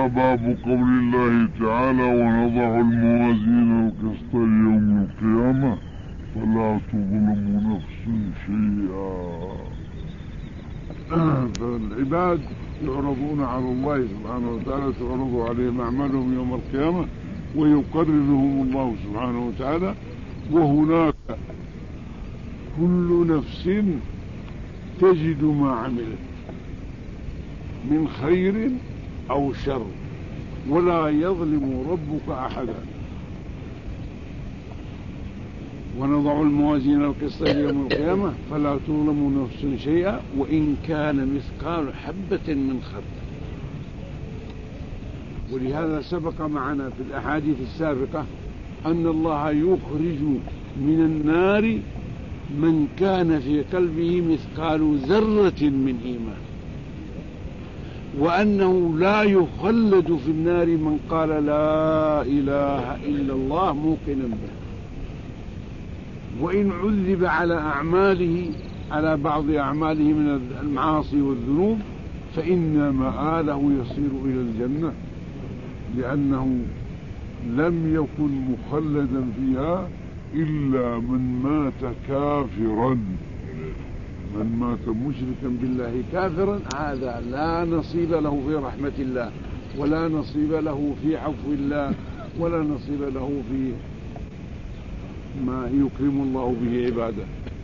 قال باب قول الله تعالى ونضع الموازين القسط ليوم القيامة فلا تظلم نفس شيئا. فالعباد يعرضون على الله سبحانه وتعالى، تعرض عليهم أعمالهم يوم القيامة ويقررهم الله سبحانه وتعالى، وهناك كل نفس تجد ما عملت من خير أو شر ولا يظلم ربك أحدا. ونضع الموازين القسط يوم القيامة فلا تظلم نفس شيئا وإن كان مثقال حبة من خردل. ولهذا سبق معنا في الأحاديث السابقة أن الله يخرج من النار من كان في قلبه مثقال ذرة من إيمان، وأنه لا يخلد في النار من قال لا إله إلا الله موقنا به. وإن عذب على بعض أعماله من المعاصي والذنوب فإن مآله يصير إلى الجنة، لأنه لم يكن مخلدا فيها إلا من مات كافرا. من مات مشركا بالله كافرا هذا لا نصيب له في رحمة الله، ولا نصيب له في عفو الله، ولا نصيب له في ما يكرم الله به عباده.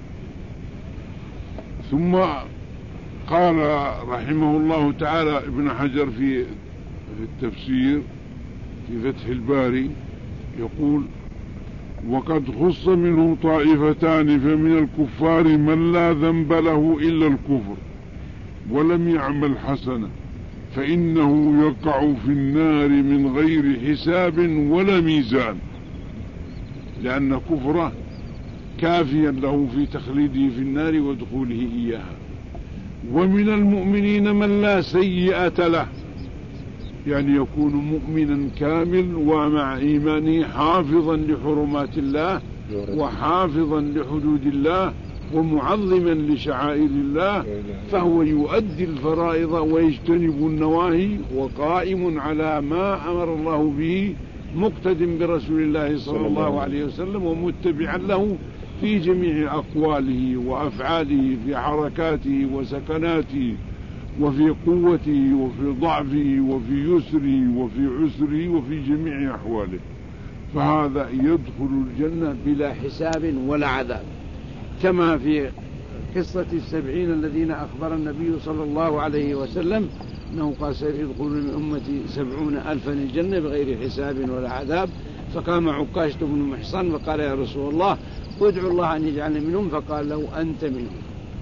ثم قال رحمه الله تعالى ابن حجر في التفسير في فتح الباري يقول وقد خص منه طائفتان، فمن الكفار من لا ذنب له إلا الكفر ولم يعمل حسنة فإنه يقع في النار من غير حساب ولا ميزان، لأن كفره كافيا له في تخليده في النار ودخوله إياها. ومن المؤمنين من لا سيئة له، يعني يكون مؤمنا كامل ومع إيمانه حافظا لحرمات الله وحافظا لحدود الله ومعظما لشعائر الله، فهو يؤدي الفرائض ويجتنب النواهي وقائم على ما أمر الله به، مقتد برسول الله صلى الله عليه وسلم ومتبعا له في جميع أقواله وأفعاله، في حركاته وسكناته، وفي قوته وفي ضعفه وفي يسره وفي عسره وفي جميع أحواله، فهذا يدخل الجنة بلا حساب ولا عذاب، كما في قصة 70 الذين أخبر النبي صلى الله عليه وسلم أنه قال سيدخل من أمتي 70,000 الجنة بغير حساب ولا عذاب. فقام عكاشة بن محصن فقال يا رسول الله ادعو الله أن يجعلني منهم، فقال له أنت منهم.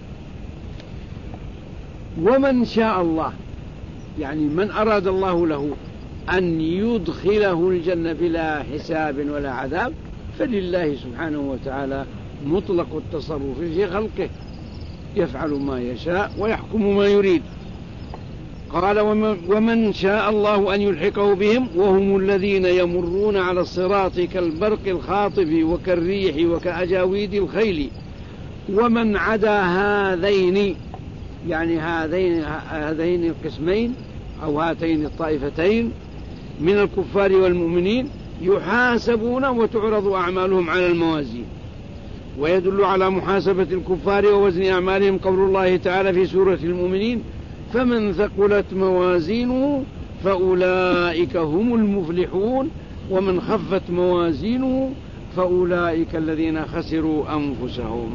ومن شاء الله، يعني من أراد الله له أن يدخله الجنة بلا حساب ولا عذاب، فلله سبحانه وتعالى مطلق التصرف في خلقه، يفعل ما يشاء ويحكم ما يريد. قال ومن شاء الله أن يلحقه بهم وهم الذين يمرون على الصراط كالبرق الخاطف وكالريح وكأجاويد الخيل. ومن عدا هذين، يعني هذين القسمين أو هاتين الطائفتين من الكفار والمؤمنين يحاسبون وتعرض أعمالهم على الموازين. ويدل على محاسبة الكفار ووزن أعمالهم قول الله تعالى في سورة المؤمنين فمن ثقلت موازينه فأولئك هم المفلحون ومن خفت موازينه فأولئك الذين خسروا أنفسهم.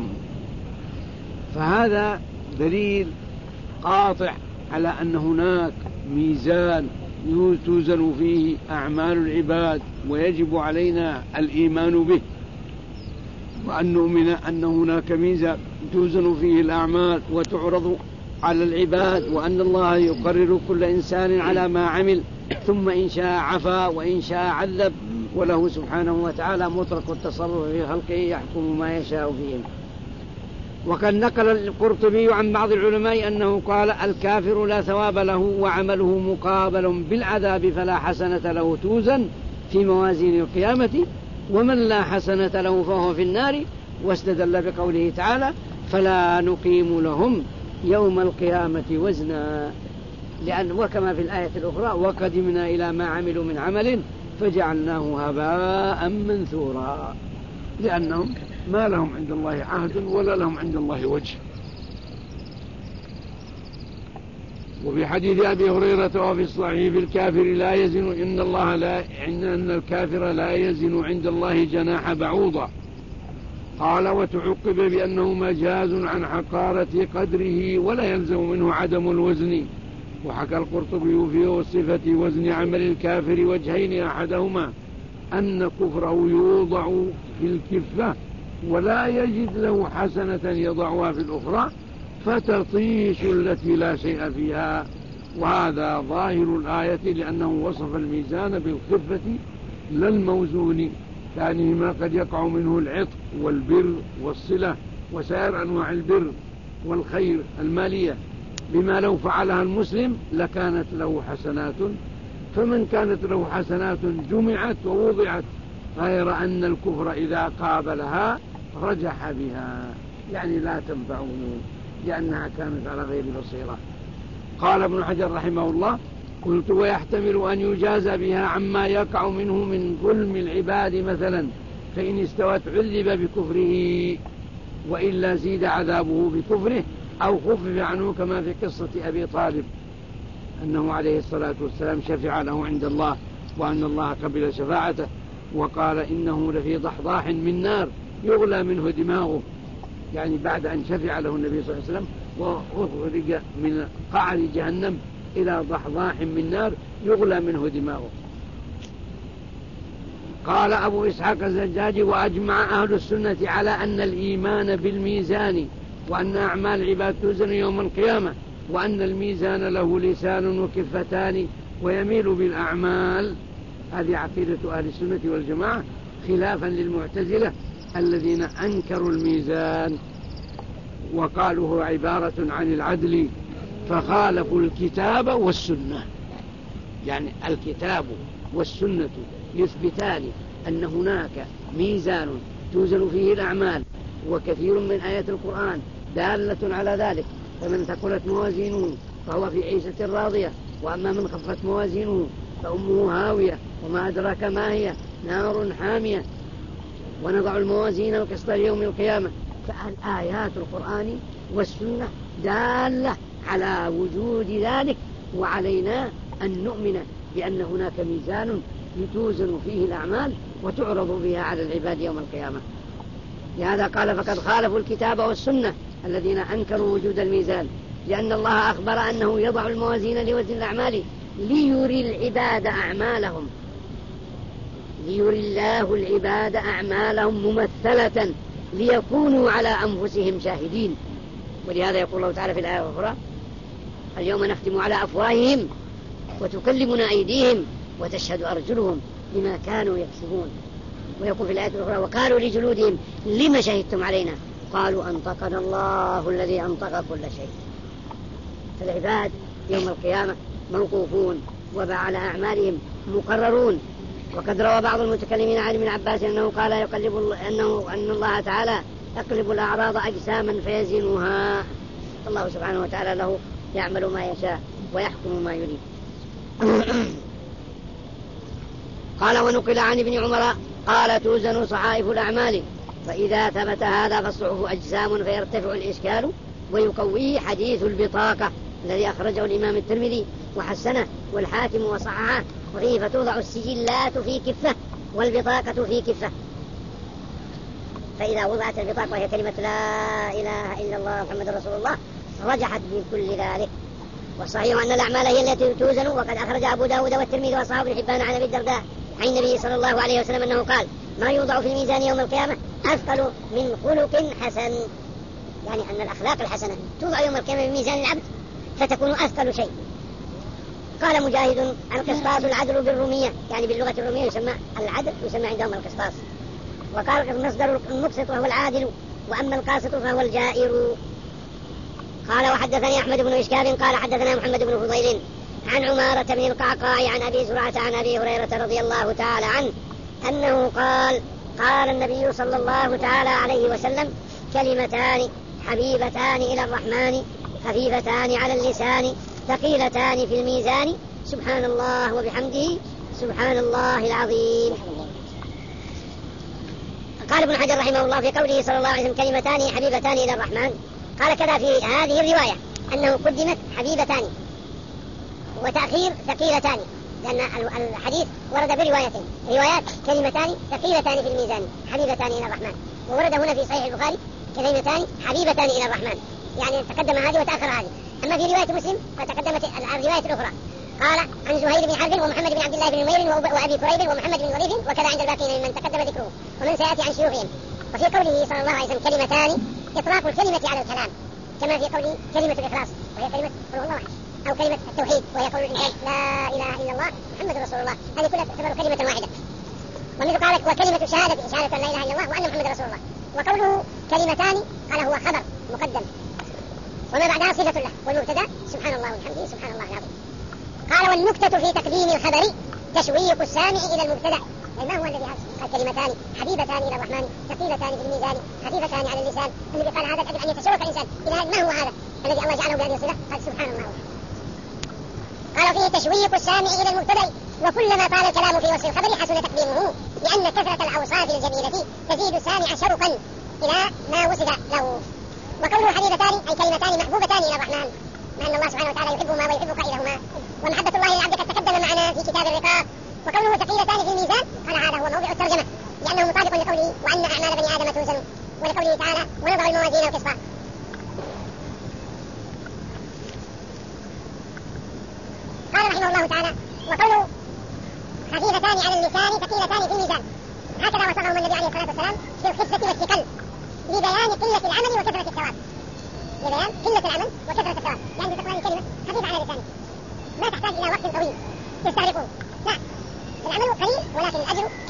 فهذا دليل قاطع على أن هناك ميزان توزن فيه أعمال العباد، ويجب علينا الإيمان به، وأن نؤمن أن هناك ميزان توزن فيه الأعمال وتعرض على العباد، وأن الله يقرر كل إنسان على ما عمل، ثم إن شاء عفا وإن شاء عذب، وله سبحانه وتعالى مطلق التصرف في خلقه يحكم ما يشاء فيهم. وقد نقل القرطبي عن بعض العلماء أنه قال الكافر لا ثواب له وعمله مقابل بالعذاب فلا حسنة له توزن في موازين القيامة، ومن لا حسنة له فهو في النار. واستدل بقوله تعالى فلا نقيم لهم يوم القيامة وزنا. وكما في الآية الأخرى وقدمنا إلى ما عملوا من عمل فجعلناه هباء منثورا، لأنهم ما لهم عند الله عهد ولا لهم عند الله وجه. وفي حديث أبي هريرة وفي الصحيح الكافر لا يزن إن الكافر لا يزن عند الله جناح بعوضة. قال وتعقب بأنه مجاز عن حقارة قدره ولا يلزم منه عدم الوزن. وحكى القرطبي في وصفة وزن عمل الكافر وجهين، أحدهما أن كفره يوضع في الكفة ولا يجد له حسنة يضعها في الأخرى فتطيش التي لا شيء فيها، وهذا ظاهر الآية لأنه وصف الميزان بالخفة لا الموزون، كأنهما قد يقع منه العطق والبر والصلة وسائر أنواع البر والخير المالية بما لو فعلها المسلم لكانت له حسنات، فمن كانت له حسنات جمعت ووضعت، غير أن الكفر إذا قابلها رجح بها، يعني لا تنفعه لأنها كانت على غير بصيرة. قال ابن حجر رحمه الله قلت ويحتمل أن يجاز بها عما يقع منه من ظلم العباد مثلا، فإن استوت عذب بكفره وإلا زيد عذابه بكفره أو خفف عنه، كما في قصة أبي طالب أنه عليه الصلاة والسلام شفع له عند الله وأن الله قبل شفاعته، وقال إنه لفي ضحضاح من نار يغلى منه دماغه، يعني بعد أن شفع له النبي صلى الله عليه وسلم وأخرج من قعر جهنم إلى ضحضاح من نار يغلى منه دماغه. قال أبو إسحاق الزجاجي وأجمع أهل السنة على أن الإيمان بالميزان وأن أعمال العباد توزن يوم القيامة، وأن الميزان له لسان وكفتان ويميل بالأعمال. هذه عقيدة أهل السنة والجماعة خلافا للمعتزلة الذين أنكروا الميزان وقالوا هو عبارة عن العدل، فخالفوا الكتاب والسنة. يعني الكتاب والسنة يثبتان أن هناك ميزان توزن فيه الأعمال، وكثير من آيات القرآن دالة على ذلك، فمن ثقلت موازينه فهو في عيشة راضية، وأما من خفت موازينه فأمه هاوية وما أدراك ما هي نار حامية، ونضع الموازين القسط ليوم القيامة. فالآيات القرآن والسنة دالة على وجود ذلك، وعلينا أن نؤمن بأن هناك ميزان يتوزن فيه الأعمال وتعرض بها على العباد يوم القيامة. لهذا قال فقد خالفوا الكتاب والسنة الذين أنكروا وجود الميزان، لأن الله أخبر أنه يضع الموازين لوزن الأعمال ليري العباد أعمالهم، ليري الله العباد أعمالهم ممثلة ليكونوا على أنفسهم شاهدين. ولهذا يقول الله تعالى في الآية الأخرى اليوم نختم على أفواههم وتكلمنا أيديهم وتشهد أرجلهم بما كانوا يكسبون. ويقول في الآية الأخرى وقالوا لجلودهم لما شهدتم علينا قالوا أنطقنا الله الذي أنطق كل شيء. فالعباد يوم القيامة موقوفون وعلى أعمالهم مقررون. وقد روى بعض المتكلمين عن ابن عباس أنه قال أن الله تعالى يقلب الأعراض أجساما فيزنها. الله سبحانه وتعالى له يعمل ما يشاء ويحكم ما يريد. قال ونقل عن ابن عمر قال توزن صحائف الأعمال، فإذا ثبت هذا فالصحف أجسام فيرتفع الإشكال ويقويه حديث البطاقة الذي أخرجه الإمام الترمذي وحسنه والحاكم وصححه، وفيه فتوضع السجلات في كفة والبطاقة في كفة. فإذا وضعت البطاقة وهي كلمة لا إله إلا الله محمد رسول الله رجحت بكل ذلك. والصحيح أن الأعمال هي التي توزن. وقد أخرج أبو داود والترمذي وأصحاب ابن حبان عن أبي الدرداء عن النبي صلى الله عليه وسلم أنه قال ما يوضع في الميزان يوم القيامة أثقل من خلق حسن، يعني أن الأخلاق الحسنة توضع يوم القيامة بميزان العبد فتكون أثقل شيء. قال مجاهد القسطاس العدل بالرومية، يعني باللغة الرومية يسمى العدل يسمى عندهم القسطاس. وقال مصدر المقسط وهو العادل، وأما القاسط فهو الجائر. قال وحدثني أحمد بن إشكاب قال حدثنا محمد بن فضيل عن عمارة بن القعقاع عن أبي زرعة عن أبي هريرة رضي الله تعالى عنه أنه قال النبي صلى الله تعالى عليه وسلم كلمتان حبيبتان إلى الرحمن خفيفتان على اللسان ثقيلتان في الميزان سبحان الله وبحمده سبحان الله العظيم. قال ابن حجر رحمه الله في قوله صلى الله عليه وسلم كلمتان حبيبتان إلى الرحمن، قال كذا في هذه الرواية أنه قدمت حبيبتان وتأخير ثقيلتان، لأن الحديث ورد بروايتين، روايات كلمتان ثقيلتان في الميزان حبيبتان إلى الرحمن، وورد هنا في صحيح البخاري كلمتان حبيبتان إلى الرحمن، يعني تقدم هذه وتأخر هذه. أما في رواية مسلم فتقدمت الرواية الأخرى، قال عن زهير بن حرب ومحمد بن عبد الله بن نمير وأبي كريب ومحمد بن ظريف وكذا عند الباقين ممن تقدم ذكره ومن سيأتي عن شيوخهم. وفي قوله صلى الله عليه وسلم كلمتان إطلاق الكلمة على الكلام، كما في قوله كلمة الإخلاص وهي كلمة قل هو الله أحد، أو كلمة التوحيد وهي قول الإنسان لا إله إلا الله محمد رسول الله، هذه كلها تعتبر كلمة واحدة. ومثل قال وكلمة شهادة لا إله إلا الله وأن محمد رسول الله. وقوله كلمتان قال هو خبر مقدم وما بعدها صفة له، والمبتدا سبحان الله وبحمده سبحان الله العظيم. قال والنكتة في تقديم الخبر تشويق السامع إلى المبتدا، أي ما هو الذي قال كلمتان حبيبتان إلى الرحمن ثقيلتان في الميزان خفيفتان على اللسان، الذي قال هذا أجل أن يتشوق الإنسان إلى ما هو هذا الذي الله جعله بهذه الصفة، قال سبحان الله. قال فيه تشويق السامع إلى المبتدا، وكلما طال الكلام في وصف الخبر حسن تقديمه، لأن كثرة الأوصاف الجميلة تزيد السامع شوقا إلى ما وصف له. وقوله حبيبتان أي كلمتان محبوبتان إلى الرحمن، مع أن الله سبحانه وتعالى يحبهما ويحب قائلهما، ومحبة الله للعبد قد تقدم معنا في كتاب الرقاق. وقوله ثقيلتان في الميزان قال هذا هو موضع الترجمة، لأنه مطابق لقوله وأن أعمال بني آدم توزن، ولقوله تعالى ونضع الموازين القسط. قال رحمه الله تعالى وقوله خفيفتان على اللسان ثقيلتان في الميزان، هكذا وصفهما النبي عليه الصلاة والسلام في الخفة والثقل لبيان قلة العمل وكثرة الثواب، لبيان قلة العمل وكثرة الثواب، يعني تقول الكلمة خفيفة على لسانك ما تحتاج إلى وقت طويل تستغرقه، لا العمل قليل ولكن الأجر